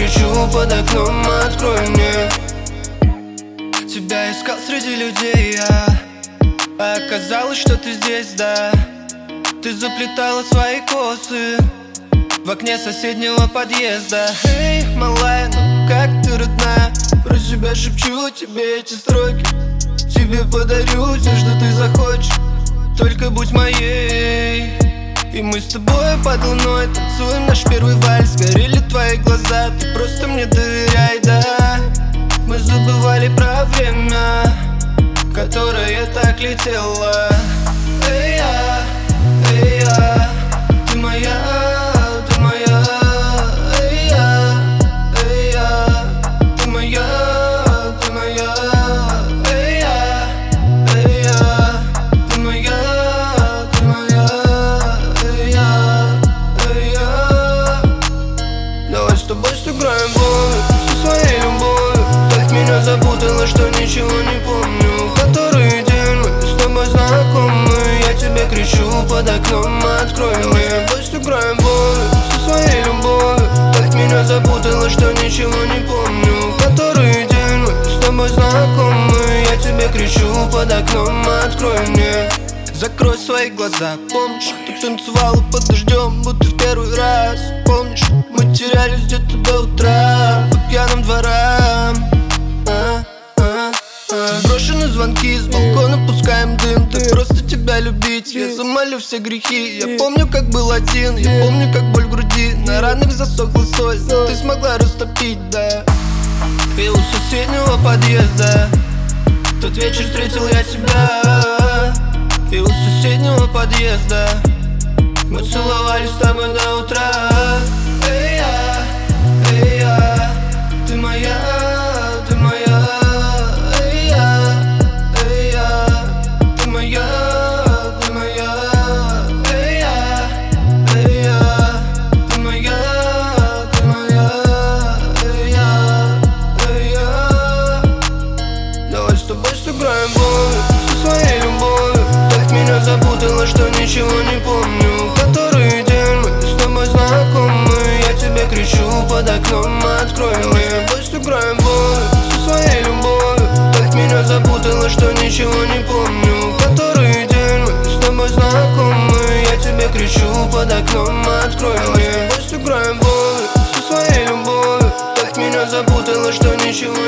кричу под окном, открой мне. Тебя искал среди людей я, а оказалось, что ты здесь, да. Ты заплетала свои косы в окне соседнего подъезда. Эй, малая, ну как ты, родная? Про себя шепчу тебе эти строки. Тебе подарю все, что ты захочешь, только будь моей. И мы с тобой под луной танцуем наш первый вальс. Горели твои глаза, ты просто мне доверяй, да. Мы забывали про время, которое так летело. Эй, я, ты моя, ты моя. Эй, я, ты моя, ты моя. Эй, я, ты моя, ты моя. Эй, я. Давай с тобой сыграем в любовь, со своей любовью. Так меня запутала, что ничего не помню. Который день мы с тобой знакомы. Я тебе кричу под окном, открой мне. С тобой сыграем в любовь, со своей любовью. Так меня запутала, что ничего не помню. Который день мы с тобой знакомы. Я тебе кричу под окном, открой мне. Закрой свои глаза, помнишь, ты танцевала под дождем, будто в первый раз. Помнишь, мы терялись где-то до утра по пьяным дворам. Сброшены звонки, с балкона пускаем дым. Так просто тебя любить, я замолю все грехи. Я помню, как был один, я помню, как боль в груди. На ранах засохла соль, но ты смогла растопить, да. И у соседнего подъезда в тот вечер встретил я тебя. И у соседнего подъезда мы целовались с тобой до утра. Эй, я, ты моя, ты моя. Эй, я, ты моя, ты моя. Эй, я, ты моя, ты моя. Эй, я. Давай с тобой сыграем в любовь, со своей любовью. Так меня запутала, что ничего не помню. Который день мы с тобой знакомы. Я тебе кричу под окном, открой мне. С тобой сыграем в любовь, со своей любовью. Так меня запутала, что ничего не помню. Который день мы с тобой знакомы. Я тебе кричу под окном, открой мне. С тобой сыграем в любовь, со своей любовью. Так меня запутала, что ничего